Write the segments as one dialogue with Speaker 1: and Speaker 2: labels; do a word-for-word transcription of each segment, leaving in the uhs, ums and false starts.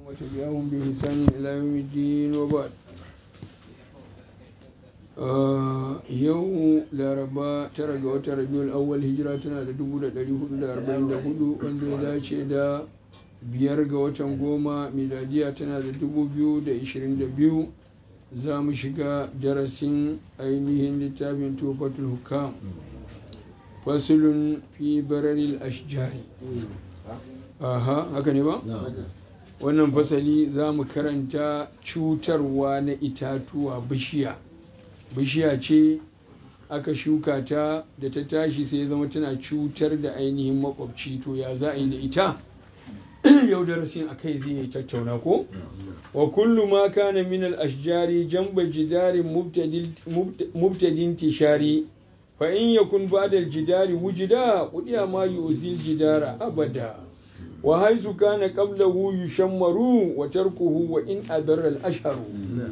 Speaker 1: وتبعهم بإحسان إلى يوم الدين وبعد yau laraba tara ga watan rabiul awwal hijira tana da dubu da ɗari hudu da arba'in da hudu wanda ya dace da biyar ga watan goma miladiya tana da dubu biyu da ishirin da biyu za mu shiga darasin ainihin littafin tufatul hukam fasilun fi bararil ashjari aha haka ne ba wannan fasali za mu karanta cutarwa na itatuwa bishiya bishiya ce aka shuka ta da ta tashi sai ya zama tana cutar da ainihin makwabci to ya za a yi da ita yau darasin a kai zai tattauna ko wa kullu ma kana min al ashjari jamba jidarin mubtadin tishari fa in yakun ba'da al jidari wujida qudiya ma yuzil jidara abada wa haizu kana qablahu yushammaru wa tarkuhu wa in adara al ashharu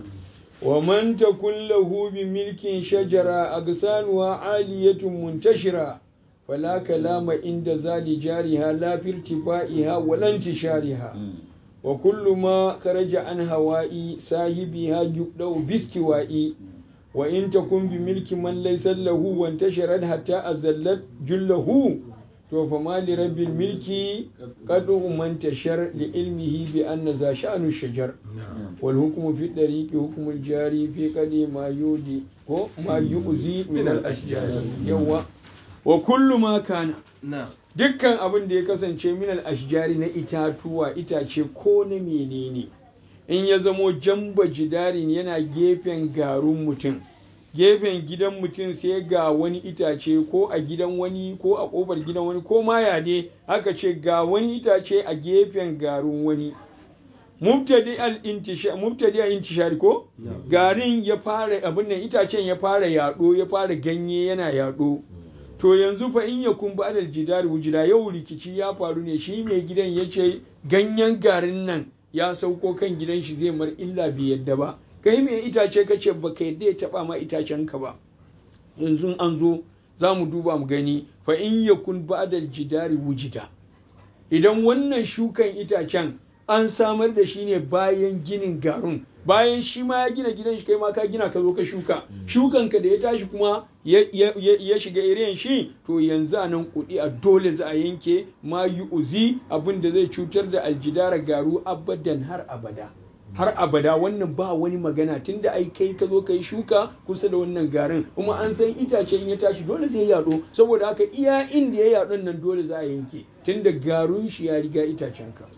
Speaker 1: ومن تكن له بملك شجرة أغصانها عالية منتشرة فلا كلام عند ذال جارها لا في ارتفاعها ولا انتشارها وكل ما خرج عن هواء صاحبها يبدأ باستوائي وإن تكن بملك من ليس له وانتشرت حتى أزلت جله فما لرب الملك قد منتشر لعلمه بأن ذا شأن الشجر والحكم في الطريق حكم الجاري في قد ما يودي ما يؤذي من الأشجار يوا وكل ما كان dukkan abin da ya kasance min al-ashjari na itatuwa itace ko na menene in ya zamo jamba jidarin yana gefen garun mutum gefen gidan mutum sai ga wani itace ko a gidan wani ko a kofar gidan wani ko ma ya ne aka ce ga wani itace a gefen garun wani mubtadi al intishar mubtadi al intishar ko garin ya fara abin nan itacen ya fara yado ya fara ganye yana yado to yanzu fa in yakun ba al jidar wujida yau rikici ya faru ne shi mai gidan yace ganyen garin nan ya sauko kan gidan shi zai mar illa bi yadda ba kai mai itace kace baka yadda ya taba ma itacen ka ba yanzu an zo za mu duba mu gani fa in yakun ba'dal jidari wujida idan wannan shukan itacen an samar da shi ne bayan ginin garun bayan shi ma ya gina gidan shi kai ma ka gina ka zo ka shuka shukan ka da ya tashi kuma ya shiga irin shi to yanzu a nan kuɗi a dole za a yanke ma yi uzi abin da zai cutar da aljidara garu abadan har abada har abada wannan ba wani magana tunda ai kai ka zo ka yi shuka kusa da wannan garin kuma an san itace in ya tashi dole zai yaɗo saboda haka iya inda ya yaɗo nan dole za a yanke tunda garun shi ya riga itacen ka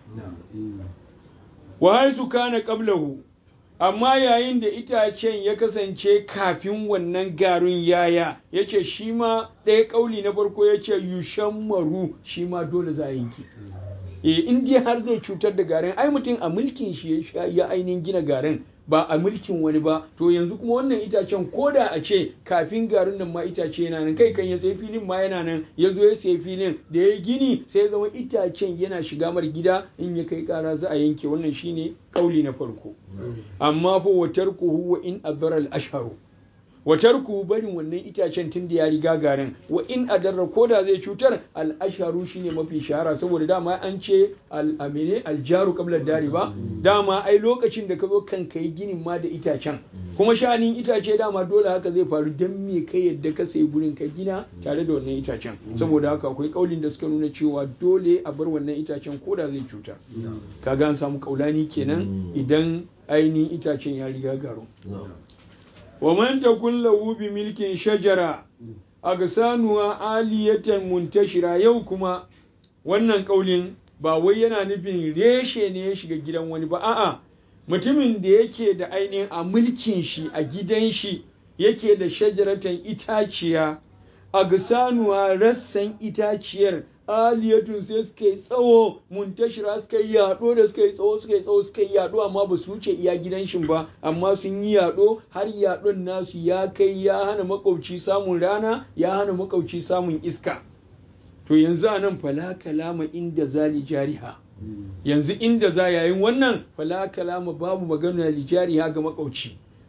Speaker 1: wa haisu kana qablahu amma yayin da itacen ya kasance kafin wannan garun yaya yace shi ma ɗaya kauli na farko yace yushammaru shi ma dole za a yanke eh in dai har zai cutar da garin ai mutum a mulkin shi ya ainihin gina garin ba a mulkin wani ba to yanzu kuma wannan itacen koda a ce kafin garin nan ma itace yana nan kai kan ya sai filin ma yana nan ya zo ya sai filin da ya gini sai ya zama itacen yana shiga mar gida in ya kai kara za a yanke wannan shine kauli na farko amma fa watarkuhu wa in adara al ashharu watarku barin wannan itacen tun da ya riga garin wa in adarra koda zai cutar al asharu shine mafi shahara saboda dama an ce al amine al jaru qabla dari ba dama ai lokacin da ka zo kan kai ginin ma da itacen kuma shanin itace dama dole haka zai faru dan me kai yadda ka sai gurin ka gina tare da wannan itacen saboda haka akwai kaulin da suka nuna cewa dole a bar wannan itacen koda zai cutar kaga an samu kaulani kenan idan ainihin itacen ya riga garo ومن تكن له بملك شجرة أغصانها عالية منتشرة yau kuma wannan kaulin ba wai yana nufin reshe ne ya shiga gidan wani ba a'a mutumin da yake da ainihin a mulkin shi a gidan shi yake da shajaratan itaciya agsanuwa rassan itaciyar aliyatun sai suka yi tsawo muntashira suka yi yaɗo da suka yi tsawo suka yi tsawo suka yi yaɗo amma ba su wuce iya gidan shi ba amma sun yi yaɗo har yaɗon nasu ya kai ya hana makauci samun rana ya hana makauci samun iska to yanzu a nan fala kalama inda zali jariha yanzu inda za yayin wannan fala kalama babu magana lijariha ga makauci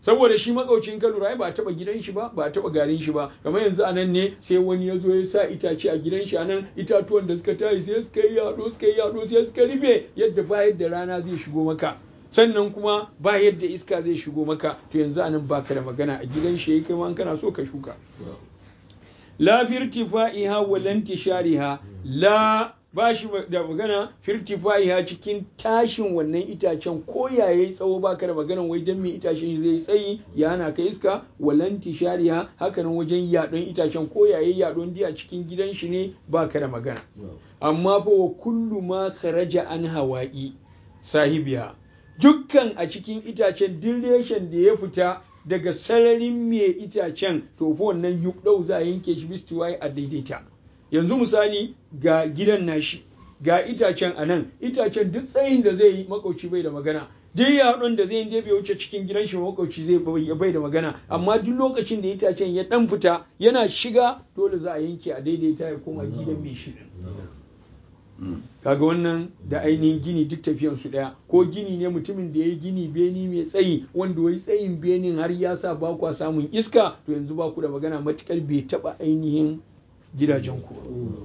Speaker 1: saboda shi makaucin ka lura ba a taba gidan shi ba ba a taba garin shi ba, kamar yanzu anan ne sai wani ya zo ya sa itace a gidan shi anan, itatuwan da suka tayi sai suka yi yado suka yi yado sai suka rufe yadda ba yadda rana zai shigo maka, sannan kuma ba yadda iska zai shigo maka, to yanzu anan baka da magana, a gidan shi kai ma kana so ka shuka. La firtifaiha wa lantishariha, la ba shi da magana firtifaiha cikin tashin wannan itacen ko ya yayi tsawo baka da magana wai dan me itacen zai tsayi ya hana ka iska, walantishariha haka nan wajen yadon itacen ko ya yayi yadon di a cikin gidan shi ne baka da magana. Amma fa wa kullu ma kharaja an hawa'i sahibiha, dukkan a cikin itacen direshen da ya fita daga sararin mai itacen to fa wannan yukdau za a yanke shi bistiwai a daidaita. Yanzu misali ga gidan nashi ga itacen a nan, itacen duk tsayin da zai yi makauci bai da magana, duk yaɗon da zai yi bai wuce cikin gidan shi makauci zai bai da magana, amma duk lokacin da itacen ya dan fita yana shiga dole za a yanke a daidaita ya koma gidan mai shi. Kaga wannan da ainihin gini duk tafiyan su daya, ko gini ne mutumin da ya yi gini beni mai tsayi wanda wai tsayin benin har ya sa ba kwa samun iska, to yanzu ba ku da magana matukar bai taba ainihin gidajen ku.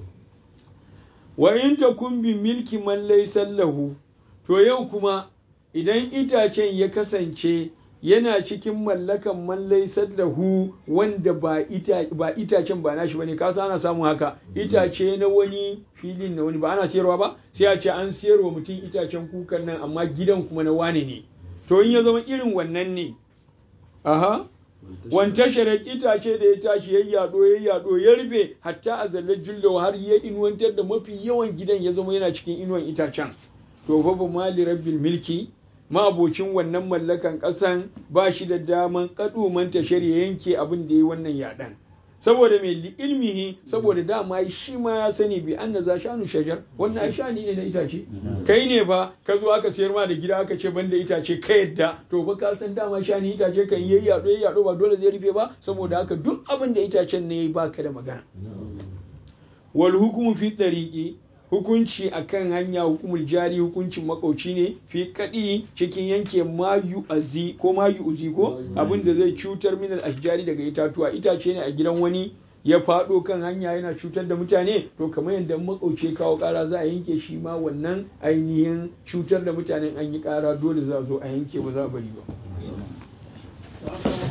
Speaker 1: Wa in takun bi milki man laysa lahu, to yau kuma idan itacen ya kasance yana cikin mallakan man laysa lahu wanda ba ita ba itacen ba nashi bane, ka san ana samun haka, itace na wani filin na wani ba ana siyarwa ba, sai a ce an siyarwa mutum itacen kukan nan amma gidan kuma na wane ne, to in ya zama irin wannan ne, aha wanta sharar itace da ya tashi ya yado ya yado ya rufe hatta a zallar jullo har ya inuwantar da mafi yawan gidan ya zama yana cikin inuwan itacen, to fa ba mali rabbil milki, ma'abocin wannan mallakan ƙasan ba shi da daman kaduman tashar ya yanke abin da ya yi wannan yaɗan, saboda mai li ilmihi, saboda dama shi ma ya sani bi anna za shanu shajar, wannan ai shani ne na itace, kai ne ba ka zo aka sayar ma da gida aka ce banda itace ka yadda, to fa ka san dama shani itace kan yayi yado yayi yado ba dole zai rufe ba, saboda haka duk abin da itacen ne baka da magana. Wal hukumu fi dariqi, hukunci akan hanya hukumul jari hukuncin makauci ne, fi kadi cikin yanke mayu azi ko mayu uzi ko abin da zai cutar min al ashjari daga itatuwa, itace ne a gidan wani ya fado kan hanya yana cutar da mutane, to kamar yadda makauci kawo kara za a yanke shi ma wannan ainihin cutar da mutanen an yi kara dole za a zo a yanke ba za a bari ba.